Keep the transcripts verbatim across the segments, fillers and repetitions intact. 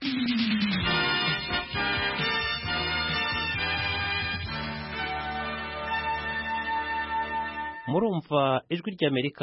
Murumva ijwi ry'Amerika.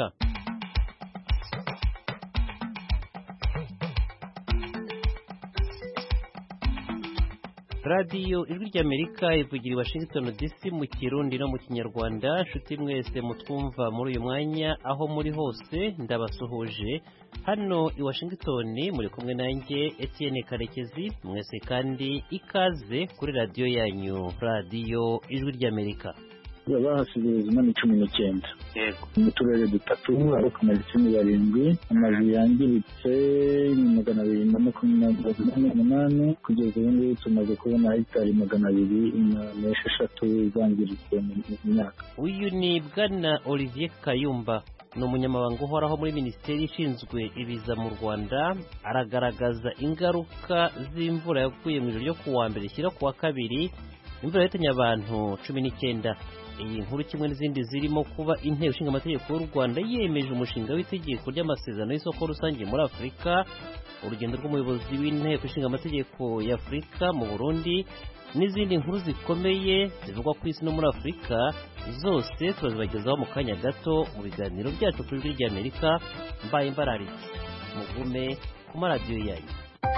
Radio ijwi ry'Amerika ivugira i Washington D C mu Kirundi no mu Kinyarwanda. Nshuti mwese mutwumva muri uyu mwanya aho muri hose ndabasuhuje. Hano i Washington muri kumwe nanjye Etienne Karekezi. Mwese kandi ikaze kuri radio yanyu, Radio ijwi ry'Amerika. Yabahasize ubuzima ni cumi n'icyenda mu turere dutatu aho kamara cumi barindwi, amazu yangiritse ni magana abiri na makumyabiri n'umunani, kugeza ubu ngubu tumaze kubona hegitari magana abiri n'esheshatu zangiritse mu myaka. Uyu ni Bwana Olivier Kayumba, ni umunyamabanga uhoraho muri Minisiteri ishinzwe ibiza mu Rwanda. Aragaragaza ingaruka z'imvura yaguye mu ijoro ryo kuwa mbere ishyira kuwa kabiri, imvura yahitanye abantu cumi n'icyenda. Iyi nkuru kimwe n'izindi zirimo kuba inteko ishinga amategeko y'u Rwanda yemeje umushinga w'itegeko ry'amasezerano y'isoko rusange muri Afurika, urugendo rw'umuyobozi w'inteko ishinga amategeko ya Afurika mu Burundi, n'izindi nkuru zikomeye zivugwa ku isi no muri Afurika, zose turazibagezaho mu kanya gato mu biganiro byacu kuri ijwi ry'Amerika. Mbaye mbararitse mugume ku maradiyo yanyu.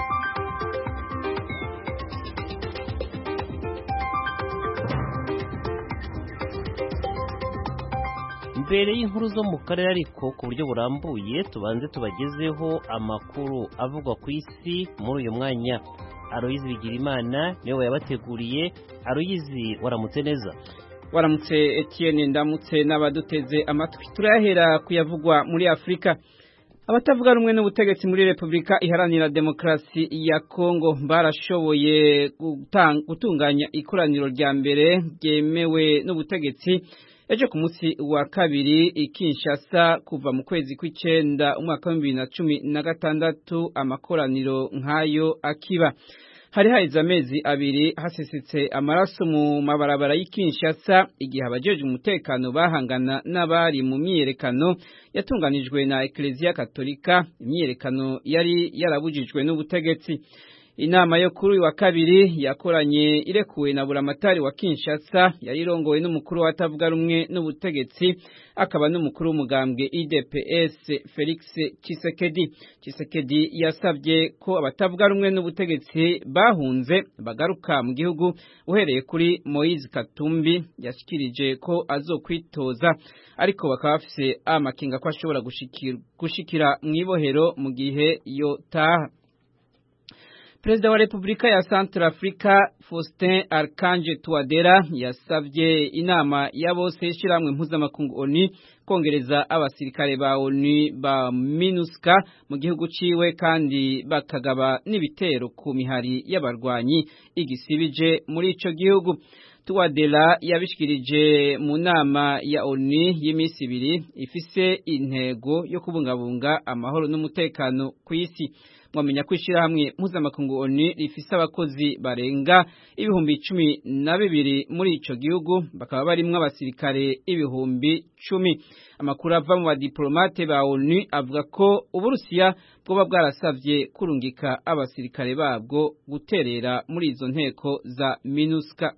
Mbere y'inkuru zo mu karere ariko ku buryo burambuye, tubanze tubagezeho amakuru avugwa ku isi muri uyu mwanya. Aloyizi Bigirimana niwe yabateguriye. Aloyizi, waramutse neza? Waramutse Etienne, ndamutse n'abaduteze amatwi. Turahera kuyavugwa muri Afurika. Abatavuga rumwe n'ubutegetsi muri Republika Iharanira Demokarasi ya Kongo barashoboye gutunganya ikoraniro rya mbere ryemewe n'ubutegetsi ejo ku munsi wa kabiri i Kinshasa kuva mu kwezi kw'icenda umwaka wa bibiri na cumi na gatandatu. Amakoraniro nk'ayo akiba hari haheze amezi abiri hasesetse amaraso mu mabarabara y'i Kinshasa igihe abajeje umutekano bahangana n'abari mu myiyerekano yatunganijwe na Eklezia Katolika, imyiyerekano yari yarabujijwe n'ubutegetsi. Inama yo kuri wa kabiri yakoranye irekuwe na buramatari wa Kinshasa, yari irongowe n'umukuru watavuga rumwe n'ubutegetsi akaba n'umukuru w'umugambwe I D P S Felix Tshisekedi. Tshisekedi yasabye ko abatavuga rumwe n'ubutegetsi bahunze bagaruka mu gihugu, uhereye kuri Moise Katumbi yashikirije ko azokwitoza, ariko bakaba bafise amakinga ko ashobora gushikira gushikira mu ibohero mu gihe yotaha. Perezida wa Republika ya Centrafrica Faustin Archange Touadera yasavye inama ya bose ishiramwe mpuzamakungu O N U kongereza abasirikare ba O N U ba MINUSCA mu gihugu ciwe kandi bakagaba n'ibitero ku mihari y'abarwanyi igisibije muri ico gihugu. Touadera yabishikirije mu nama ya O N U y'imisi ibiri ifise intego yo kubungabunga amahoro n'umutekano ku isi. Mwamenya kwishira hamwe mpuzamakungu O N U rifise abakozi barenga ibihumbi cumi na bibiri muri ico gihugu, bakaba barimwo abasirikare ibihumbi cumi. Amakuru ava mu badiplomate ba O N U avuga ko Uburusiya bwoba bwarasavye kurungika abasirikare babwo guterera muri izo nteko za MINUSCA.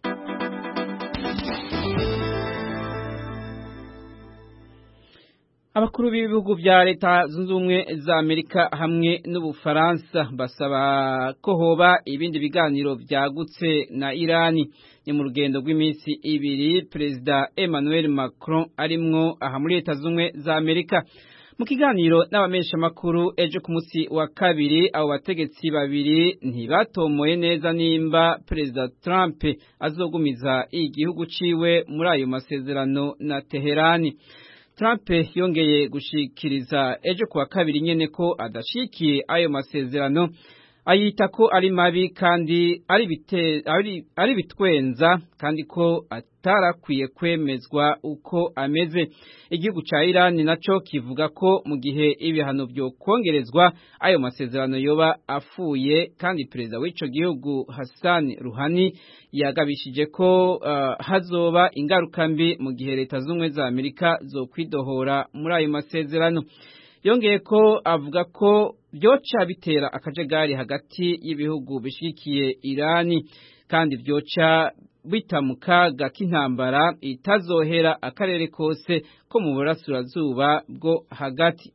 Abakuru b'ibihugu vya leta zunze ubumwe za Amerika hamwe n'Ubufaransa basaba ko hoba ibindi biganiro vyagutse na Irani. Ni mu rugendo rw'iminsi ibiri Perezida Emmanuel Macron arimwo aha muri leta zunze ubumwe za Amerika. Mu kiganiro n'abamesha makuru ejo ku munsi wa kabiri, abo bategetsi babiri ntibatomoye neza nimba Perezida Trump azogumiza igihugu ciwe muri ayo masezerano na Teherani. Trump yongeye gushikiriza ejo kuwa kabiri nyene ko adashikiye ayo masezerano, ayita ko ari mabi kandi ari bite ari, ari bitwenza kandi ko atarakwiye kwemezwa uko ameze. Igihugu ca Iran naco kivuga ko mu gihe ibihano byo kongerezwa ayo masezerano yoba afuye, kandi perezida w'ico gihugu Hassan Rouhani yagabishije ko uh, hazoba ingaruka mbi mu gihe leta z'umwe za Amerika zo kwidohora muri ayo masezerano. Yongeye ko avuga ko byoca bitera akajagari hagati y'ibihugu bishigikiye Irani kandi byoca bita mu kaga k'intambara itazohera akarere kose ko mu burasirazuba bwo hagati.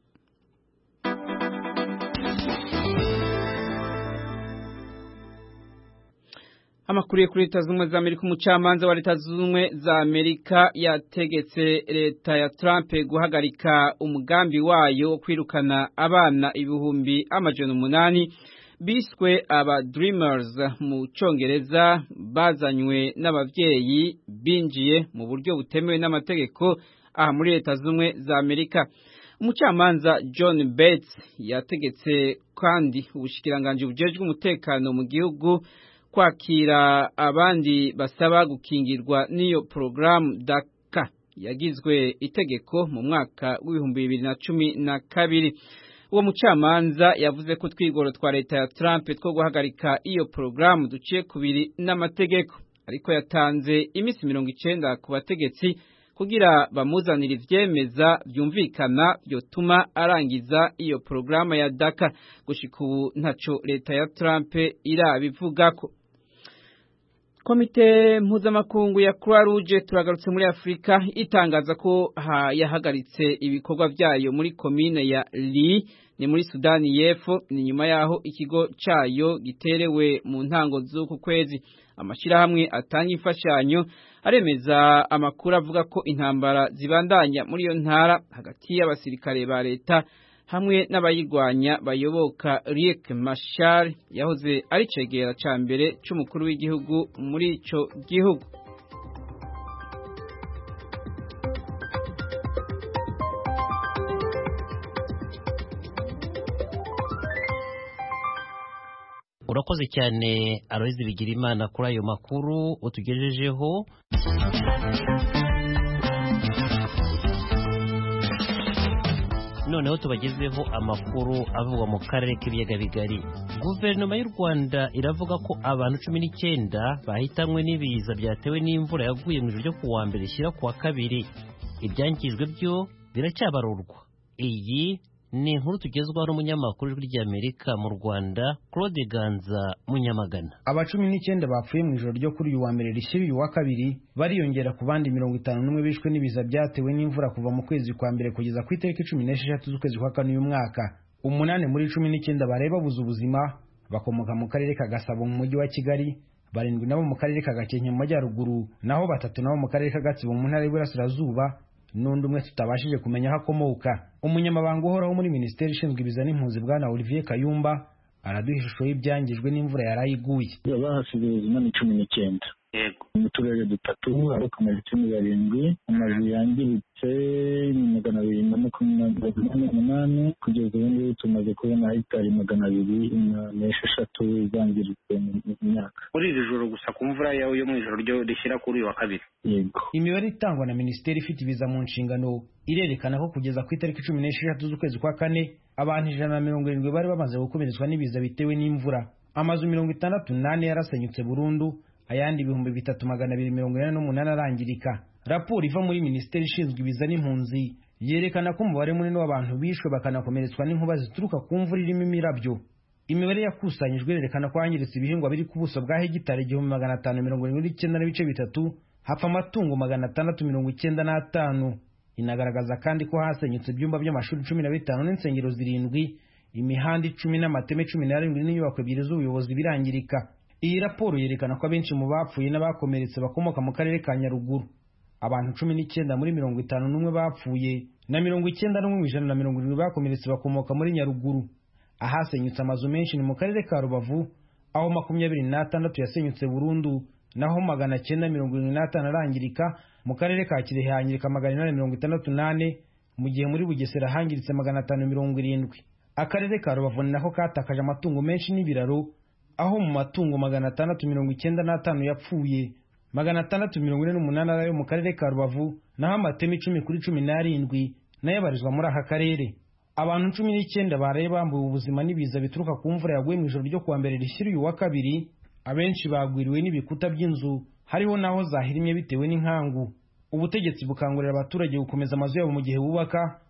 Amakuru kuri Leta Zunze Ubumwe za Amerika, umucamanza wa Leta Zunze Ubumwe za Amerika yategetse leta ya Trump guhagarika umugambi wayo wo kwirukana abana ibihumbi amajana umunani biswe aba Dreamers mu Congereza bazanywe n'abavyeyi binjiye mu buryo butemewe n'amategeko aha muri Leta Zunze Ubumwe za Amerika. Umucamanza John Bates yategetse kandi ubushikiranganje bujejwe umutekano mu gihugu kwakira abandi basaba gukingirwa n'iyo programu DACA yagizwe itegeko mu mwaka w'ibihumbi bibiri na cumi na kabiri. Uwo mucamanza yavuze ko twigoro twa leta ya Trump two guhagarika iyo programu duciye kubiri n'amategeko, ariko yatanze imisi mirongo icenda ku bategetsi kugira bamuzanira ivyemeza byumvikana byotuma arangiza iyo programu ya DACA. Gushika ubu ntaco leta ya Trump irabivugako. Komite mpuzamakungu ya Croix Rouge turagarutse muri Afrika itangaza ko yahagaritse ibikorwa vyayo muri komine ya Li ni muri Sudani y'Epfo ni nyuma yaho ikigo cayo giterewe mu ntango z'uku kwezi. Amashirahamwe atanga imfashanyo aremeza amakuru avuga ko intambara zibandanya muri iyo ntara hagati y'abasirikare ba leta hamwe n'abayigwanya bayoboka Riek Machar yahoze ari cegera ca mbere c'umukuru w'igihugu muri ico gihugu. Urakoze cyane Aloyizi Bigirimana kuri ayo makuru utugejejeho. Noneho tubagezeho amakuru avugwa mu karere k'ibiyaga bigari. Guverinoma y'u Rwanda iravuga ko abantu cumi n'icyenda bahitanywe n'ibiza byatewe n'imvura yaguye mu ijoro ryo kuwa mbere ishyira kuwa kabiri. Ibyangijwe byo biracyabarurwa. Iyi ni inkuru tugezwaho n'umunyamakuru w'ijwi ry'Amerika mu Rwanda Claude Ganza Munyamagana. Aba cumi n'icyenda bapfuye mu ijoro ryo kuri uyu wa mbere rishyira uyu wa kabiri bariyongera ku bandi mirongo itanu n'umwe bishwe n'ibiza byatewe n'imvura kuva mu kwezi kwa mbere kugeza ku itariki cumi n'esheshatu z'ukwezi kwa kane uyu mwaka. Umunani muri cumi n'icyenda baraye babuze ubuzima bakomoka mu karere ka Gasabo mu mujyi wa Kigali, barindwi nabo mu karere ka Gakenke mu majyaruguru, naho batatu nabo mu karere ka Gatsibo mu ntara y'Iburasirazuba, n'undi umwe tutabashije kumenya aho akomoka. Umunyamabanga uhoraho muri Minisiteri ishinzwe ibiza n'impunzi Bwana Olivier Kayumba araduha ishusho y'ibyangijwe n'imvura yarayiguye. Abahasize ubuzima ni cumi n'icyenda mu turere dutatu, abakomeretse ni barindwi, amazu yangiritse ni magana abiri na makumyabiri n'umunani, kugeza ubu ngubu tumaze kubona hegitari magana abiri n'esheshatu zangiritse mu myaka. Muri iri joro gusa ku mvura yawe yo mu ijoro ryo rishyira kuri uyu wa kabiri. Yego. Imibare itangwa na Minisiteri ifite ibiza mu nshingano irerekana ko kugeza ku itariki cumi n'esheshatu z'ukwezi kwa kane abantu ijana na mirongo irindwi bari bamaze gukomeretswa n'ibiza bitewe n'imvura. Amazu mirongo itandatu n'ane yarasenyutse burundu, ayandi ibihumbi bitatu magana abiri mirongo inani n'umunani arangirika. Raporo iva muri Minisiteri ishinzwe ibiza n'impunzi yerekana ko umubare munini w'abantu bishwe bakanakomeretswa n'inkuba zituruka ku mvura irimo imirabyo. Imibare yakusanyijwe yerekana ko hangiritse ibihingwa biri ku buso bwa hegitari igihumbi magana atanu mirongo irindwi n'icyenda n'ibice bitatu, hapfa amatungo magana atandatu mirongo icyenda n'atanu. Inagaragaza kandi ko hasenyutse ibyumba by'amashuri cumi na bitanu n'insengero zirindwi, imihanda icumi n'amateme cumi n'arindwi n'inyubako ebyiri z'ubuyobozi birangirika. Iyi raporo yerekana ko abenshi mu bapfuye n'abakomeretse bakomoka mu karere ka Nyaruguru. Abantu cumi n'icyenda muri mirongo itanu n'umwe bapfuye na mirongo icyenda n'umwe mu ijana na mirongo irindwi bakomeretse bakomoka muri Nyaruguru. Ahasenyutse amazu menshi ni mu karere ka Rubavu, aho makumyabiri n'atandatu yasenyutse burundu, naho magana cyenda mirongo irindwi n'atanu arangirika. Mu karere ka Kirehe hangirika magana inani mirongo itandatu n'ane, mu gihe muri Bugesera hangiritse magana atanu mirongo irindwi. Akarere ka Rubavu ni nako katakaje amatungo menshi n'ibiraro, aho mu matungo magana atandatu mirongo icyenda n'atanu yapfuye, magana atandatu mirongo ine n'umunani arayo mu karere ka Rubavu, naho amateme icumi kuri cumi n'arindwi nayo abarizwa muri aka karere. Abantu cumi n'icyenda baraye bambuwe ubuzima n'ibiza bituruka ku mvura yaguye mu ijoro ryo kuwa mbere rishyira uyu wa kabiri. Abenshi bagwiriwe n'ibikuta by'inzu, hariho naho zahirimye bitewe n'inkangu. Ubutegetsi bukangurira abaturage gukomeza amazu yabo mu gihe bubaka,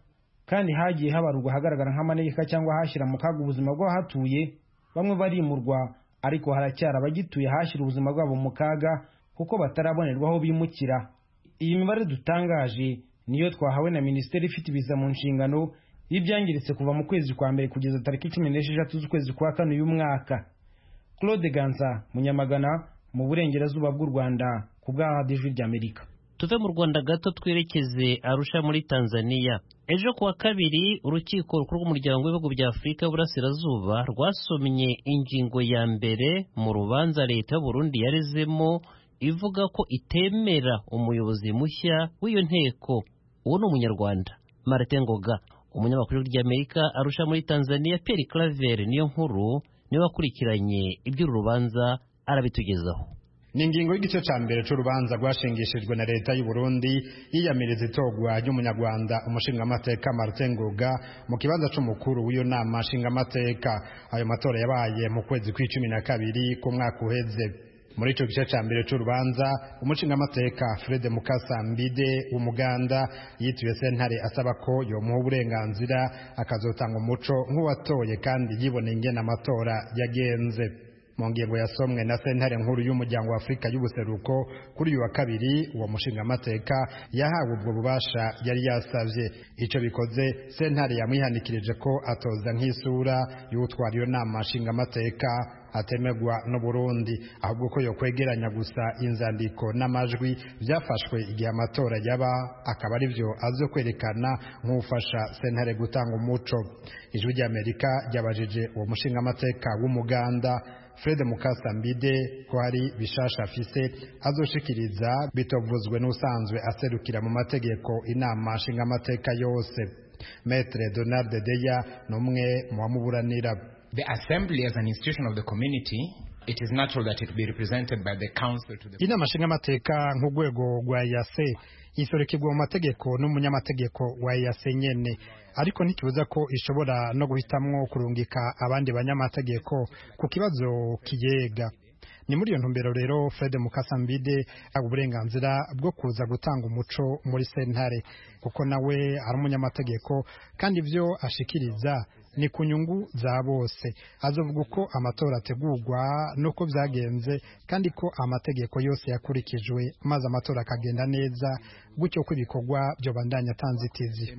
kandi hagiye habarurwa hagaragara nk'amanegeka cyangwa hashyira mu kaga ubuzima bw'abahatuye. Bamwe barimurwa ariko haracyari abagituye hashyira ubuzima bwabo mu kaga kuko batarabonerwa aho bimukira. Iyi mibare dutangaje niyo twahawe na Minisiteri ifite ibiza mu nshingano y'ibyangiritse kuva mu kwezi kwa mbere kugeza tariki cumi n'esheshatu z'ukwezi kwa kane uyu mwaka. Claude Ganza, Munyamagana, mu burengerazuba bw'u Rwanda, ku bwa Radio Ijwi ry'Amerika. Tuve mu Rwanda gato twerekeze Arusha muri Tanzania. Ejo kuwa kabiri urukiko rukuru rw'umuryango w'ibihugu bya Afurika y'Uburasirazuba rwasomye ingingo ya mbere mu rubanza leta y'u Burundi yarezemo ivuga ko itemera umuyobozi mushya w'iyo nteko. Uwo ni umunyarwanda Martin Ngoga. Umunyamakuru w'Amerika Arusha muri Tanzania Pierre Claver niyo nkuru niwe wakurikiranye iby'uru rubanza arabitugezaho. Ni ingingo y'igice ca mbere c'urubanza rwashingishijwe na leta y'u Burundi yiyamiriza itogwa ry'umunyarwanda umushingamateka Martin Ngoga mu kibanza c'umukuru w'iyo nama nshingamateka. Ayo matora yabaye mu kwezi kw'icumi na kabiri ku mwaka uheze. Muri ico gice ca mbere c'urubanza umushingamateka Fred Mukasambide w'Umuganda yituye sentare asaba ko yomuha uburenganzira akazotanga umuco nk'uwatoye kandi yiboneye ingene amatora yagenze. Mu ngingo yasomwe na sentare nkuru y'umuryango wa Afurika y'Ubuseruko kuri uyu wa kabiri, uwo mushingamateka yahawe ubwo bubasha yari yasavye. Ico bikoze sentare yamwihanikirije ko atoza nk'isura y'utwara iyo nama nshingamateka atemegwa no Burundi, ahubwo ko yo kwegeranya gusa inzandiko n'amajwi byafashwe igihe amatora yaba, akaba ari byo azo kwerekana nk'ufasha sentare gutanga umuco. Ijwi ry'Amerika ryabajije uwo mushingamateka w'Umuganda Fred Mukasambide ko hari bishasha afise azoshikiriza bitovuzwe n'usanzwe aserukira mu mategeko inama nshingamateka yose. Maître Donald Deya numwe mu bamuburanira. The assembly as an institution of the community, it is natural that it be represented by the council to the inama nshingamateka nk'urwego rwa E A C isorekirwa mu mategeko n'umunyamategeko wa E A C nyene, ariko ntikibuza ko ishobora no guhitamwo kurungika abandi banyamategeko ku kibazo kiyega. Ni muri iyo ntumbero rero Fred Mukasambide aba uburenganzira bwo kuza gutanga umuco muri sentare, kuko nawe ari umunyamategeko kandi ibyo ashikiriza ni ku nyungu za bose. Azovuga uko amatora ategurwa nuko byagenze kandi ko amategeko yose yakurikijwe maze amatora akagenda neza, gutyo ko ibikorwa byo bandanya tanzitizi.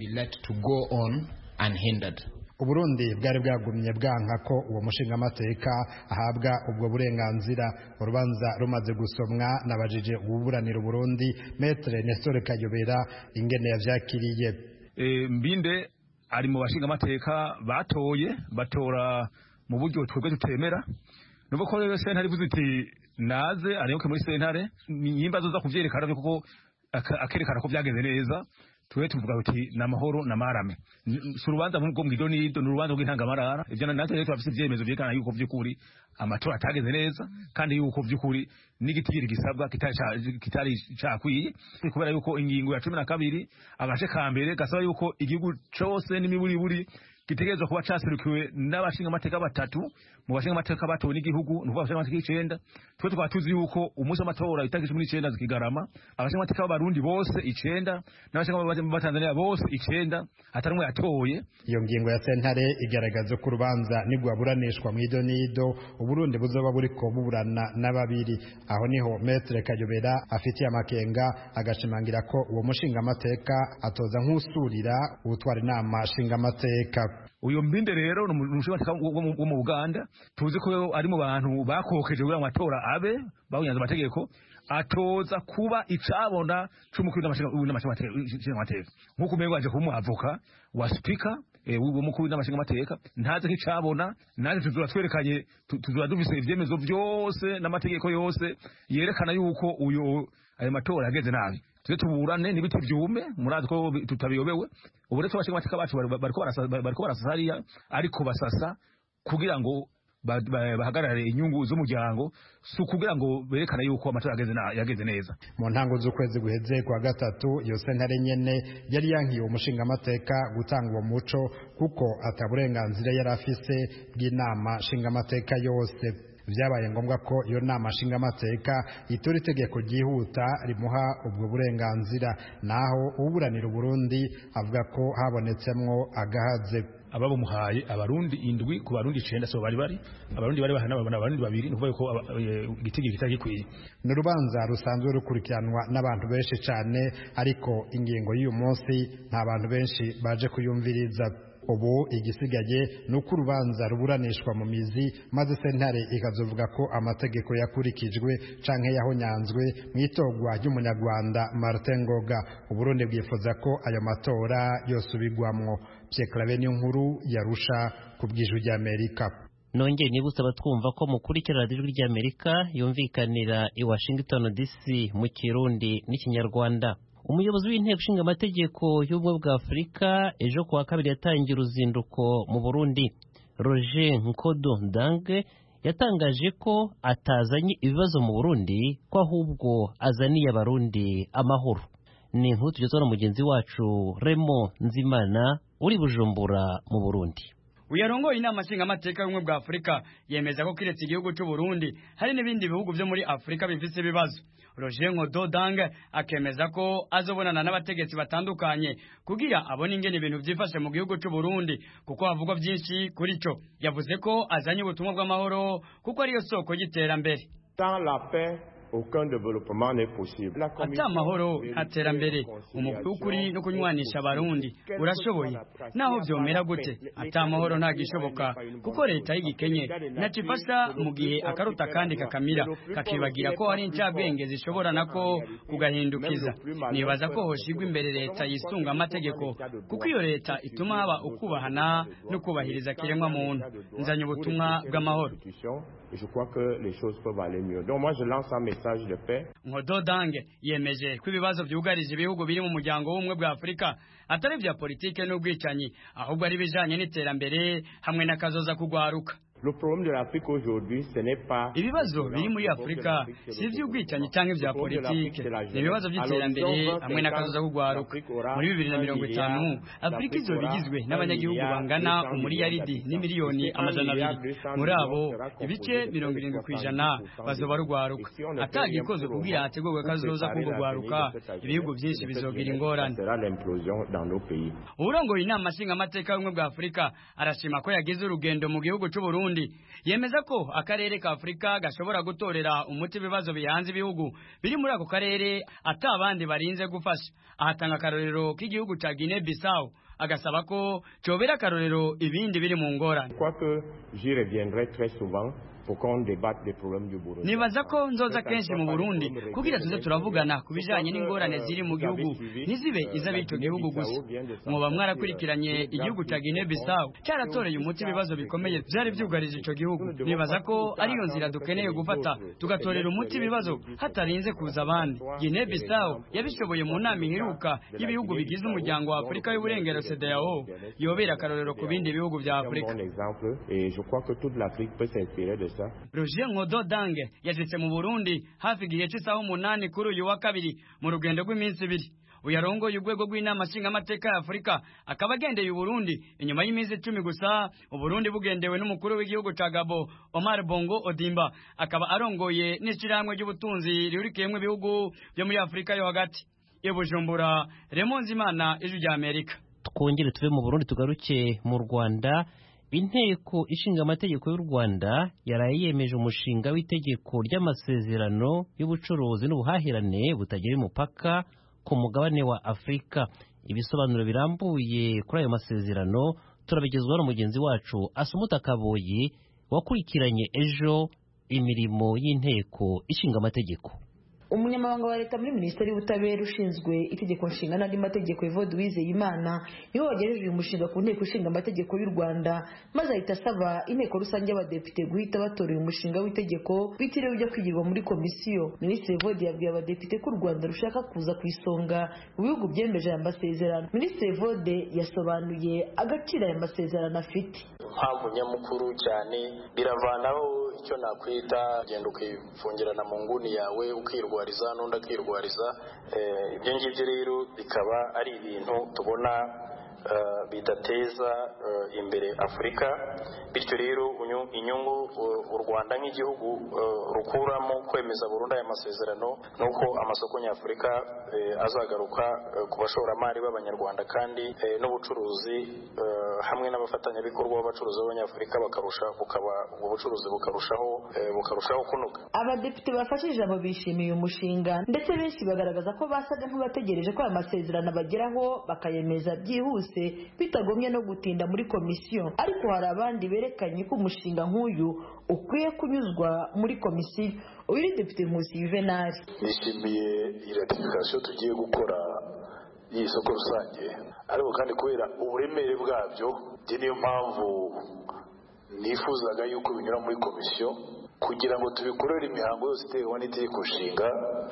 Uburundi bwari bwagumye bwanka ko uwo mushingamateka ahabwa ubwo burenganzira. Urubanza rumaze gusomwa nabajije ububuranira Burundi Maître Nestor Kayobera ingene yavyakiriye. E, mbinde ari mu bashingamateka batoye batora mu buryo twebwe tutemera, nuko ko rero sentare ivuze iti naze ariyoke muri sentare nyimba zo za kuvyerekana kuko akerekana ko byagenze neza, tuwe tuvuga uti namahoro namarame. Surubanza mu bwo nido n'urubanza rw'intangamarara, ivyo natwe rero twafise ivyemezo vyerekana yuko vy'ukuri amatora atageze neza kandi yuko vy'ukuri n'igitigiri gisabwa kitari cakwiye, kubera yuko ingingo ya cumi na kabiri agace ka mbere gasaba yuko igihugu cose n'imiburi buri gitegerezwa kuba caserukiwe n'abashinga amateka batatu mu bashinga amateka batowe n'igihugu, nuko abashinga amateka icenda. Twe tukaba tuzi yuko umunsi w'amatora itariki cumi n'icenda zikigarama abashinga amateka b'abarundi bose icenda n'abashinga b'Abatanzania bose icenda atarimwe yatoye. Iyo ngingo ya sentare igaragaza ko urubanza nigwaburanishwa mu idonido Uburundi buzoba buriko buburana n'ababiri. Aho niho Maître Kayobera afitiye amakenga agashimangira ko uwo mushinga amateka atoza nk'usurira utwara inama nshinga amateka. Uyo mbinde rero n'umushinga wo mu Uganda tuzi ko ari mu bantu bakokeje kugira ngo amatora abe bawunyanza amategeko, atoza kuba icabona c'umukuru n'amashinga amateka nk'uko umengo aje kumuavoka wa speaker uwo mukuru n'amashinga amateka ntaze nk'icabona. Naje tuzura twerekanye tuzura duvise ivyemezo vyose n'amategeko yose yerekana yuko uyo ayo matora yageze nabi. Tuze tuburane n'ibiti vyume, murazi ko tutabiyobewe. Ubu rero abashinga amateka bacu bariko bariko barasasa hariya, ariko basasa kugira ngo bahagarare inyungu z'umuryango, si kugira ngo berekana yuko amatora yageze neza. Mu ntango z'ukwezi guheze kwa gatatu iyo sentare nyene yari yankiye umushinga amateka gutanga uwo muco kuko ataburenganzira yari afise bw'inama nshinga amateka yose. vyabaye ngombwa ko iyo nama nshingamateka itora itegeko ryihuta rimuha ubwo burenganzira, naho uburanira Burundi avuga ko habonetsemwo agahaze. ababumuhaye abarundi indwi ku barundi icenda so bari bari abarundi bari bahana babona abarundi babiri nuvuga ko igitigi kitari gikwiye. Ni urubanza rusanzwe rukurikiranwa n'abantu benshi cyane, ariko ingingo y'uyu munsi nta bantu benshi baje kuyumviriza. Ubu igisigaye ni uko urubanza ruburanishwa mu mizi, maze sentare ikazovuga ko amategeko yakurikijwe canke yahonyanzwe mu itorwa ry'umunyarwanda Martin Ngoga. Uburundi bwifuza ko ayo matora yosubirwamwo. Pierre Claver Niyonkuru yarusha ku bw'ijwi ry'Amerika. Nongeye nibutsa abatwumva ko mukurikira ijwi ry'Amerika yumvikanira i Washington D C mu Kirundi n'Ikinyarwanda. Umuyobozi w'inteko ishinga amategeko y'ubumwe bwa Afurika ejo kuwa kabiri yatangiye uruzinduko mu Burundi. Roger Nkodo Ndange yatangaje ko atazanye ibibazo mu Burundi, ko ahubwo azaniye abarundi amahoro. Ni inkuru tugezwa na mugenzi wacu Remo Nzimana uri Bujumbura mu Burundi. Uyarongoye inama nshinga amateka y'ubumwe bwa Afurika yemeza ko kiretse igihugu cy'u Burundi hari n'ibindi bihugu byo muri Afurika bifise ibibazo. Roger Nkodo Ndange akemeza ko azobonana n'abategetsi batandukanye kugira abone ingene ibintu byifashe mu gihugu cy'u Burundi, kuko havugwa byinshi kuri cyo. Yavuze ko azanye ubutumwa bw'amahoro kuko ariyo soko y'iterambere. Dans la paix, aucun développement n'est possible. Ata amahoro haterambere, umukuru w'ukuri no kunywanisha abarundi urashoboye. Naho vyomera gute, ata amahoro nta gishoboka, kuko leta y'igikenye nacifasha mu gihe akaruta kandi kakamira kakibagira ko hari incabwenge zishobora nako kugahindukiza. Nibaza ko hoshigwa imbere leta yisunga amategeko, kuko iyo leta ituma haba ukubahana no kubahiriza kiremwa muntu. Nzanye ubutumwa bw'amahoro. Je crois que les choses peuvent aller mieux. Donc moi je lance un message de paix. Nkodo Ndange yemeje ko ibibazo byugarije ibihugu biri mu muryango w'ubumwe bwa Afurika atari bya politike n'ubwicanyi, ahubwo ari bijanye n'iterambere hamwe n'akazoza kugwaruka. Le problème de l'Afrique aujourd'hui, ce n'est pas ibibazo biri muri Afurika si ivy'ubwicanyi cyangwa ibya politike, ni ibibazo by'iterambere hamwe n'akazoza kugwaruka. Muri bibiri na mirongo itanu Afurika izoba igizwe n'abanyagihugu bangana umuriyaridi n'imiliyoni amajana abiri. Muri abo ibice mirongo irindwi kw'ijana bazoba rugwaruka. Atagikozwe kugira hategurwe akazoza kugwaruka, ibihugu byinshi bizogira ingorane. Urongoye inama nshinga amateka y'ubumwe bwa Afurika arashima ko yagize urugendo mu gihugu cy'u Burundi. Yemeza ko akarere ka Afurika gashobora gutorera umuti ibibazo bihanze ibihugu biri muri ako karere atabandi barinze gufasha. Ahatanga akarorero k'igihugu ca Guinea Bissau, agasaba ko cobera akarorero ibindi biri mu ngorane. Quoi que j'y reviendrai très souvent. Nibaza ko nzoza kenshi mu Burundi kugira tuze turavugana kubijanye n'ingorane ziri mu gihugu, nizibe izabito gihugu gusa. Mwoba mwarakurikiranye igihugu ca Guinea Bissau cyaratoreye umuti ibibazo bikomeye byari byugarije ico gihugu. Nibaza ko ariyo nzira dukeneye gufata, tugatorera umuti ibibazo hatarinze kuza abandi. Guinea Bissau yabishoboye mu nama iheruka y'ibihugu bigize umuryango wa Afurika y'uburengero C E D E A O, yobera akarorero ku bindi bihugu bya Afurika. Roger Nkodo Ndange yashitse mu Burundi hafi igihe cy'isaha umunani kuri uyu wa kabiri mu rugendo rw'iminsi ibiri. Uyarongoye urwego rw'inama nshinga amateka ya Afurika akaba agendeye Burundi inyuma y'iminsi icumi gusa. Uburundi bugendewe n'umukuru w'igihugu ca Gabon Omar Bongo Odimba, akaba arongoye n'ishirahamwe ry'ubutunzi rihurikiyemwo ibihugu byo muri Afurika yo hagati. I Bujumbura, Remo Nzimana, Ijwi ry'Amerika. Twongere tuve mu Burundi tugaruke mu Rwanda. Inteko ishinga amategeko y'u Rwanda yaraye yemeje umushinga w'itegeko ry'amasezerano y'ubucuruzi n'ubuhahirane butagira umupaka ku mugabane wa Afurika. Ibisobanuro birambuye kuri ayo masezerano turabigezwaho na mugenzi wacu Asumuta Kaboyi wakurikiranye ejo imirimo y'inteko ishinga amategeko. Umunyamabanga wa leta muri Minisiteri y'Ubutabera ushinzwe itegeko nshinga n'andi mategeko Evode Uwizeyimana niwe wagejeje uyu mushinga ku nteko ishinga amategeko y'u Rwanda, maze ahita asaba inteko rusange y'abadepite guhita batora uyu mushinga w'itegeko bitiriwe ujya kwigirwa muri komisiyo. Minisitiri Evode yabwiye abadepite ko u Rwanda rushaka kuza ku isonga mu bihugu byemeje aya masezerano. Minisitiri Evode yasobanuye agaciro aya masezerano afite. Mpamvu nyamukuru cyane biravanaho icyo nakwita genda ukifungirana mu nguni yawe ukirwariza n'undi akirwariza. Ibyo ngibyo rero bikaba ari ibintu tubona bidateza imbere Afurika, bityo rero inyungu u Rwanda nk'igihugu rukuramo kwemeza burundu aya masezerano nuko amasoko nyafurika azagaruka ku bashoramari b'abanyarwanda kandi n'ubucuruzi hamwe n'abafatanyabikorwa b'abacuruzi b'abanyafurika bakarusha bukaba ubwo bucuruzi bukarushaho bukarushaho kunoga. Abadepite bafashije ijambo bishimiye umushinga ndetse benshi bagaragaza ko basaga nk'abategereje ko aya masezerano bageraho bakayemeza byihuse bitagomye no gutinda muri komisiyo, ariko hari abandi berekanye ko umushinga nk'uyu ukwiye kunyuzwa muri komisiyo. Uyu ni Depite Nkusi Juvenal. Nishimiye iratifikasiyo tugiye gukora iyi soko rusange, ariko kandi kubera uburemere bwabyo niyo mpamvu nifuzaga yuko binyura muri komisiyo kugira ngo tubikorere imihango yose iterwa n'itegeko nshinga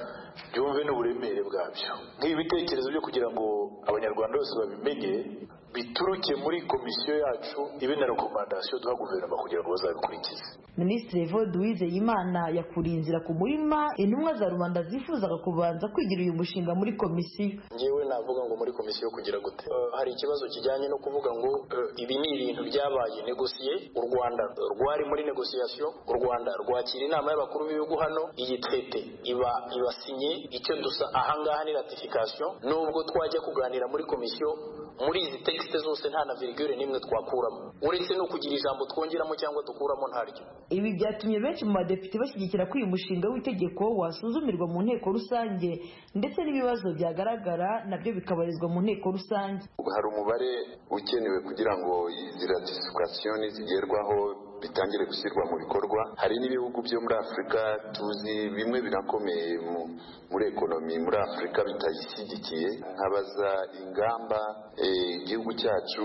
byumve n'uburemere bwabyo. Nk'ibi bitekerezo byo kugira ngo abanyarwanda bose babimenye bituruke muri komisiyo yacu ibe na rekomandasiyo duha guverinoma kugira ngo bazabikurikize. Minisitiri Evode Uwizeyimana yakuriye inzira ku murima intumwa za rubanda zifuzaga kubanza kwigira uyu mushinga muri komisiyo. Ngewe navuga ngo muri komisiyo kugira gute, uh, hari ikibazo kijyanye no kuvuga ngo uh, ibi ni ibintu byabaye negosiye, u Rwanda rwari muri negosiyasiyo, u Rwanda rwakira inama y'abakuru b'ibihugu hano, iyi traité iba ibasinye, icyo dusa ahangaha ni ratification. Nubwo twajya kuganira muri komisiyo muri izi texte zose nta na virgule nimwe twakuramo, uretse no kugira ijambo twongeramo cyangwa dukuramo ntaryo. Ibi byatumye benshi mu badepite bashyigikira ko uyu mushinga w'itegeko wasuzumirwa mu nteko rusange ndetse n'ibibazo byagaragara nabyo bikabarizwa mu nteko rusange. Hari umubare ukenewe kugira ngo izi ratification zigerwaho bitangire gushyirwa mu bikorwa. Hari n'ibihugu byo muri Afurika tuzi bimwe birakomeye muri ekonomi muri Afurika bitayishyigikiye, nkabaza ingamba igihugu cyacu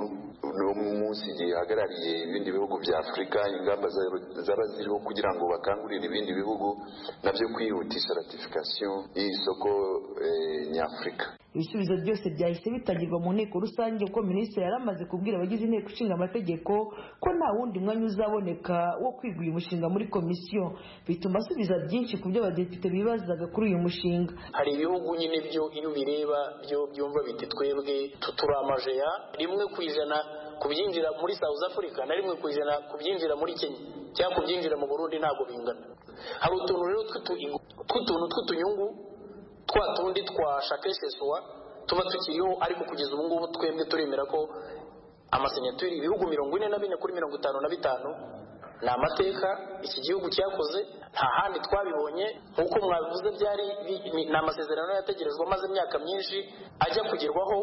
no munsi gihagarariye ibindi bihugu bya Afurika, ingamba zaba ziriho kugira ngo bakangurire ibindi bihugu nabyo kwihutisha ratification y'isoko nyafurika. Ibisubizo byose byahise bitangirwa mu nteko rusange kuko minisitiri yari amaze kubwira abagize inteko ishinga amategeko ko nta wundi mwanya uzaboneka wo kwiga uyu mushinga muri komisiyo, bituma asubiza byinshi ku byo abadepite bibazaga kuri uyu mushinga. Hari ibihugu nyine byo iyo bireba byo byumva biti twebwe tuturamajeya rimwe ku ijana kubyinjira muri South Africa na rimwe ku ijana kubyinjira muri Kenya cyangwa kubyinjira mu Burundi ntabwo bingana. Hari utuntu rero tw'utuntu tw'utunyungu twa tundi twashakesheshwa tuba tukiriho, ariko kugeza ubu ngubu twebwe turemera ko amasenyaturi ibihugu mirongo ine na bine kuri mirongo itanu na bitanu ni amateka iki gihugu cyakoze, nta handi twabibonye. Nk'uko mwabivuze byari ni amasezerano yategerezwa maze imyaka myinshi ajya kugerwaho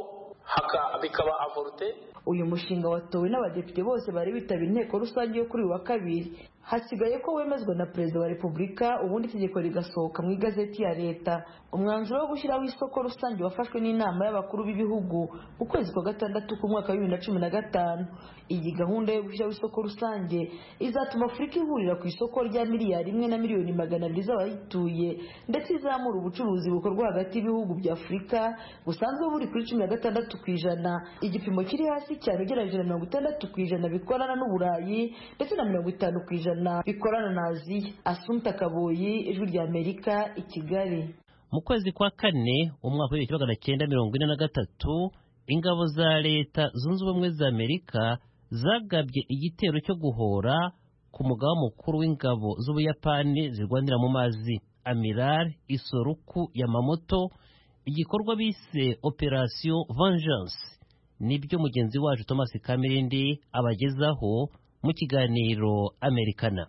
bikaba avorute. Uyu mushinga watowe n'abadepite bose bari bitabira inteko rusange yo kuri uyu wa kabiri. Hasigaye ko wemezwa na Perezida wa Repubulika ubundi itegeko rigasohoka mu igazeti ya leta. Umwanzuro wo gushyiraho isoko rusange wafashwe n'inama y'abakuru b'ibihugu mu kwezi kwa gatandatu k'umwaka wa bibiri na cumi na gatanu. Iyi gahunda yo gushyiraho isoko rusange izatuma Afurika ihurira ku isoko rya miliyari imwe na miliyoni magana abiri z'abayituye ndetse izamura ubucuruzi bukorwa hagati y'ibihugu bya Afurika busanzwe buri kuri cumi na gatandatu ku ijana, igipimo kiri hasi cyane ugereranyije na mirongo itandatu ku ijana bikorana n'Uburayi ndetse na mirongo itanu ku ijana bikorana na Aziya. Asumta Kaboyi, Ijwi rya Amerika, i Kigali. Mu kwezi kwa kane umwaka w'ibihumbi magana cyenda mirongo ine na gatatu ingabo za leta zunze ubumwe za Amerika zagabye igitero cyo guhora ku mugaba mukuru w'ingabo z'Ubuyapani zirwanira mu mazi Amiral Isoroku Yamamoto. Igikorwa bise Operation Vengeance nibyo mugenzi wacu Thomas Kamirindi abagezaho mu kiganiro Americana.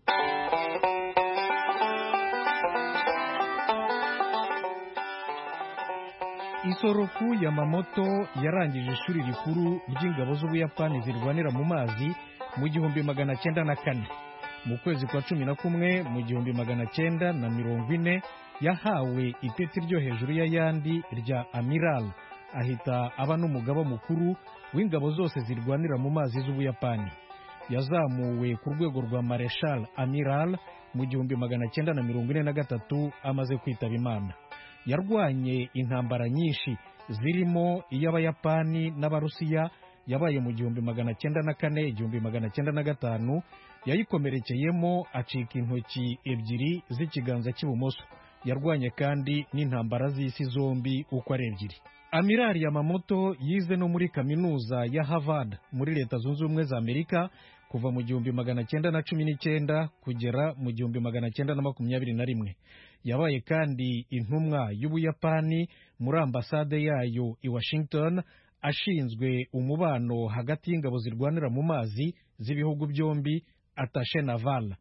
Isoroku Yamamoto yarangije ishuri rikuru ry'ingabo z'Ubuyapani zirwanira mu mazi mu gihumbi magana cyenda na kane. Mu kwezi kwa cumi na kumwe mu gihumbi magana cyenda na mirongo ine yahawe ipeti ryo hejuru y'ayandi rya Amiral, ahita aba n'umugaba mukuru w'ingabo zose zirwanira mu mazi z'Ubuyapani. Yazamuwe ku rwego rwa Marshal Amiral mu gihumbi magana cyenda na mirongo ine na gatatu amaze kwitaba Imana. Yarwanye intambara nyinshi zirimo iy'Abayapani n'Abarusiya yabaye mu gihumbi magana cyenda na kane igihumbi magana cyenda na gatanu, yayikomerekeyemo acika intoki ebyiri z'ikiganza cy'ibumoso. yarwanye kandi n'intambara z'isi zombi uko ari ebyiri. Amiral Yamamoto yize no muri kaminuza ya Harvard muri Leta Zunze Ubumwe za Amerika kuva mu gihumbi magana cyenda na cumi n'icyenda kugera mu gihumbi magana cyenda na makumyabiri na rimwe. Yabaye kandi intumwa y'Ubuyapani muri ambasade yayo i Washington, ashinzwe umubano hagati y'ingabo zirwanira mu mazi z'ibihugu byombi, attaché naval.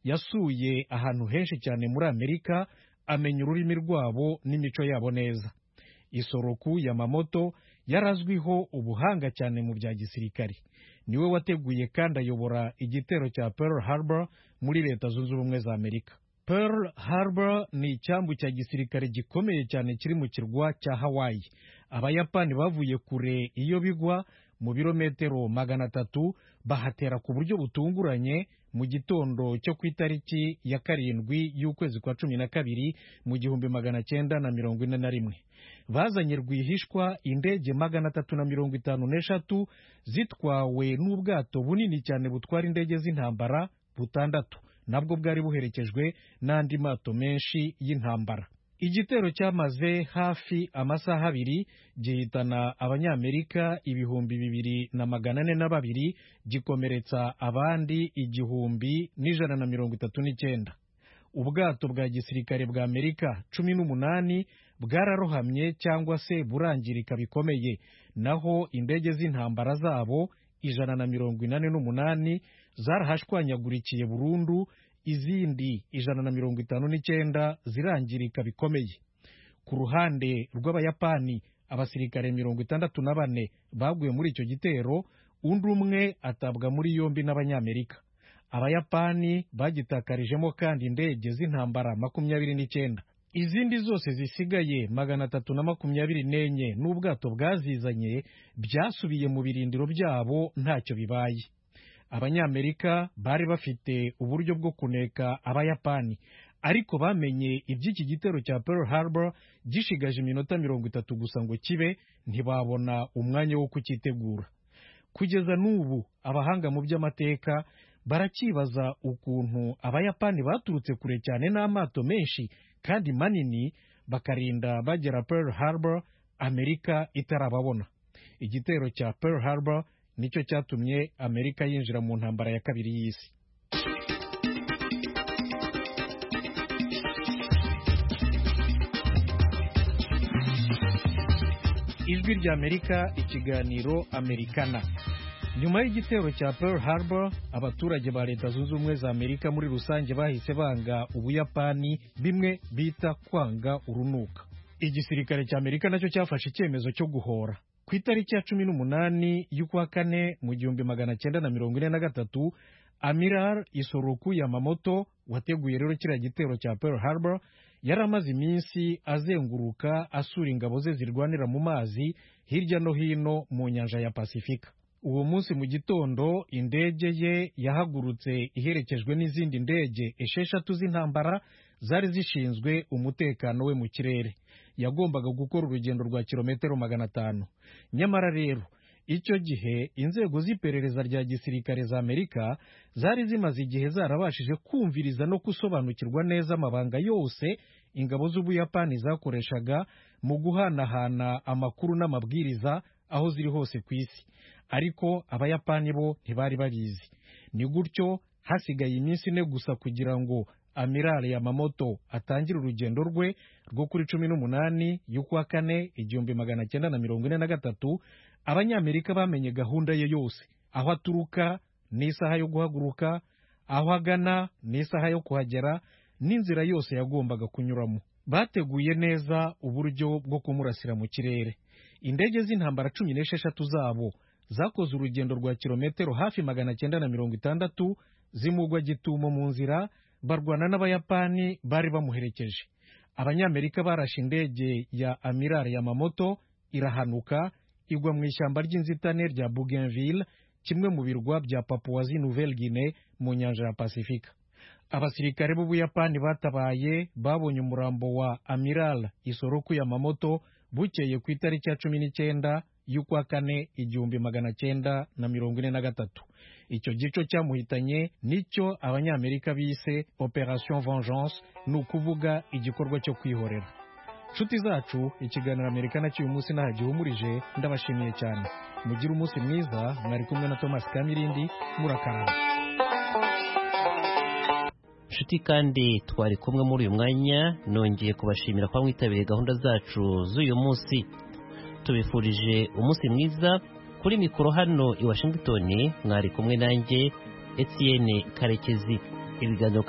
Yasuye ahantu henshi cyane muri Amerika, amenya ururimi rwabo n'imico yabo neza. Isoroku Yamamoto yarazwiho ubuhanga cyane mu bya gisirikari. Niwe wateguye kandi ayobora igitero cya Pearl Harbor muri Leta Zunze Ubumwe za Amerika. Pearl Harbor ni icyambu cya gisirikare gikomeye cyane kiri mu kirwa cya Hawaii. Abayapani bavuye kure iyo bigwa mu birometero magana atatu, bahatera ku buryo butunguranye mu gitondo cyo ku itariki ya karindwi y'ukwezi kwa cumi na kabiri mu gihumbi magana cyenda na mirongo ine na rimwe. Bazanye rwihishwa indege magana atatu na mirongo itanu n'eshatu zitwawe n'ubwato bunini cyane butwara indege z'intambara butandatu, nabwo bwari buherekejwe n'andi mato menshi y'intambara. Igitero cyamaze hafi amasaha abiri, gihitana abanyamerika ibihumbi bibiri na magana ane na babiri, gikomeretsa abandi igihumbi n'ijana na mirongo itatu n'icyenda. Ubwato bwa gisirikare bwa Amerika cumi n'umunani bwararohamye cyangwa se burangirika bikomeye, naho indege z'intambara zabo ijana na mirongo inani n'umunani zarahashwanyagurikiye burundu, izindi ijana na mirongo itanu n'icyenda zirangirika bikomeye. Ku ruhande rw'Abayapani, abasirikare mirongo itandatu na bane baguye muri icyo gitero, undi umwe atabwa muri yombi n'Abanyamerika. Abayapani bagitakarijemo kandi indege z'intambara makumyabiri n'icyenda. Izindi zose zisigaye magana atatu na makumyabiri n'enye n'ubwato bwazizanye byasubiye mu birindiro byabo ntacyo bibaye. Abanyamerika bari bafite uburyo bwo kuneka Abayapani, ariko bamenye iby'iki gitero cya Pearl Harbor gishigaje iminota mirongo itatu gusa ngo kibe, ntibabona umwanya wo kukitegura. Kugeza n'ubu abahanga mu by'amateka barakibaza ukuntu Abayapani baturutse kure cyane n'amato menshi kandi manini bakarinda bagera Pearl Harbor Amerika itarababona. Igitero cya Pearl Harbor nicyo cyatumye Amerika yinjira mu ntambara ya kabiri y'isi. Ijwi rya Amerika, ikiganiro Amerikana. Nyuma y'igitero cya Pearl Harbor, abaturage ba Leta Zunze Ubumwe za Amerika muri rusange bahise banga Ubuyapani, bimwe bita kwanga urunuka. Igisirikare cya Amerika nacyo cyafashe icyemezo cyo guhora. Ku itariki ya cumi n'umunani y'ukwa kane mu gihumbi magana cyenda na mirongo ine na gatatu, Amiral Isoroku Yamamoto wateguye rero kiriya gitero cya Pearl Harbor yari amaze iminsi azenguruka asura ingabo ze zirwanira mu mazi hirya no hino mu nyanja ya Pasifika. Uwo munsi mu gitondo indege ye yahagurutse iherekejwe n'izindi ndege esheshatu z'intambara zari zishinzwe umutekano we mu kirere. Yagombaga gukora urugendo rwa kilometero magana atanu. Nyamara rero icyo gihe inzego z'iperereza rya gisirikare za Amerika zari zimaze igihe zarabashije kumviriza no gusobanukirwa neza amabanga yose ingabo z'Ubuyapani zakoreshaga mu guhanahana amakuru n'amabwiriza aho ziri hose ku isi. Ariko Abayapani bo ntibari babizi. Ni gutyo hasigaye iminsi ine gusa kugira ngo Amiral Yamamoto atangire urugendo rwe rwo kuri cumi n'umunani y'ukwa kane igihumbi magana cyenda na mirongo ine na gatatu. Abanyamerika bamenye gahunda ye yose, aho aturuka n'isaha yo guhaguruka, aho agana n'isaha yo kuhagera, n'inzira yose yagombaga kunyuramo. Bateguye neza uburyo bwo kumurasira mu kirere. Indege z'intambara cumi n'esheshatu zabo zakoze urugendo rwa kilometero hafi magana cyenda na mirongo itandatu zimugwa gitumo mu nzira, barwana n'Abayapani bari bamuherekeje. Abanyamerika barashe indege ya Amiral Yamamoto irahanuka, igwa mu ishyamba ry'inzitane rya Bougainville, kimwe mu birwa bya Papua Nouvelle Guinée mu nyanja ya Pasifika. Abasirikare b'Ubuyapani batabaye babonye umurambo wa Amiral Isoroku Yamamoto bukeye ku itariki ya cumi n'icyenda y'ukwa kane igihumbi magana cyenda na mirongo ine na gatatu. icyo gico cyamuhitanye nicyo abanyamerika bise operation vengeance, ni ukuvuga igikorwa cyo kwihorera. nshuti zacu, ikiganiro amerika nacyo uyu munsi ntaho gihumurije. Ndabashimiye cyane, mugire umunsi mwiza. Mwari kumwe na Thomas Kamirindi, murakarama. nshuti kandi twari kumwe muri uyu mwanya, nongeye kubashimira kuba mwitabiriye gahunda zacu z'uyu munsi. Tubifurije umunsi mwiza. Kuri mikoro hano i Washington mwari kumwe nanjye Etienne Karekezi. Ibiganiro